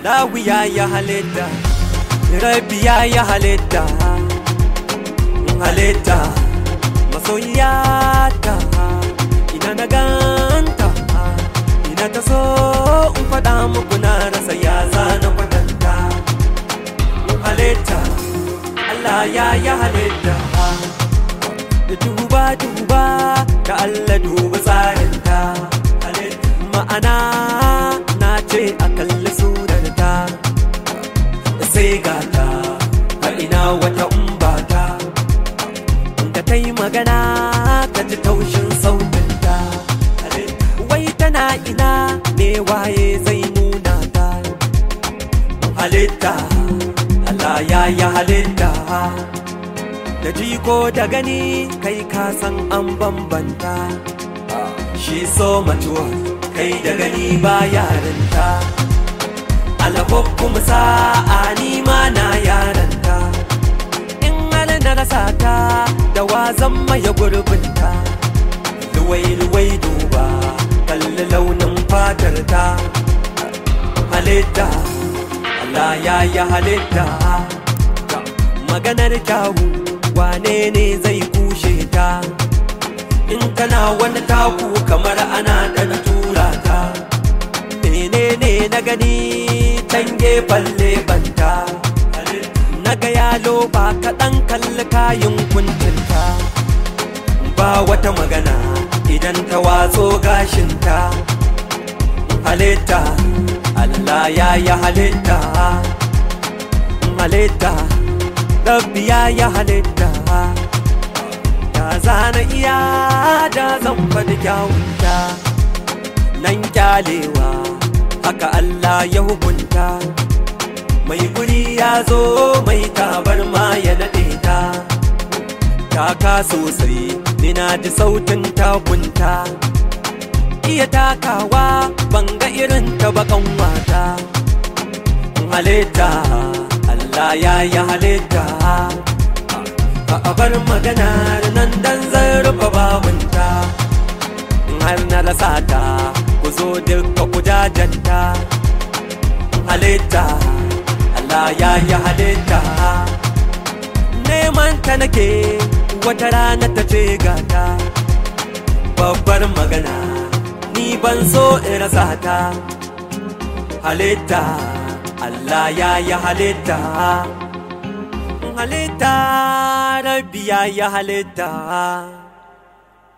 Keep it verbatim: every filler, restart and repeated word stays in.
Allahu ya yi halitta, Rabbi ya yi halitta, halitta masoyiyata. Ina na ganta, ina ta so in faɗa muku na rasa ya zana kwatanta. Halitta, Allah ya yi halitta, duba duba da Allah duba tsarinta. Ma'ana na ce a kalli surarta, sai gata a ina wata umbata da ta yi magana ka ji taushin sautinta. Wai tana ina ne waye zai nuna ta. Halitta, Allah ya yi halitta, da jiko da gani kai ka san an bambanta. Shi so mature kai da gani ba yarinta, alabokkum sa'a ni ma na yaranta. In hal na rasa ta da wazan maye gurbinta. Luwai-luwai duba kalli launin fatar ta. Halitta, Allah ya yi halitta, maganar kyawu wane ne zai kushe ta. In tana wani taku kamar ana ɗan tura ta. Menene na gani can gefen lebanta, na ga yalo ba kaɗan kalli kayan kuncinta. Ba wata magana idan ta watso gashinta. Halitta, Allah ya yi halitta, halitta Rabbi ya yi halitta. Da zana iya da zan faɗi kyawunta, nan kyalewa haka Allah ya hukunta. Mai guri ya zo mai tabarma ya naɗe ta. Taka sosai ni na ji sautin takunta. Iya takawa banga irin ta bakan wata. Halitta, Allah ya yi halitta, a bar maganar nan dan zan rufe babunta. Har na rasa ta ku zo duka ku jajanta. Halitta, Allah ya yi halitta, neman ta nake wata rana ta ce gata. Babbar magana ni ban so in rasa ta. Halitta, Allah ya yi halitta, halitta Rabbi ya yi halitta.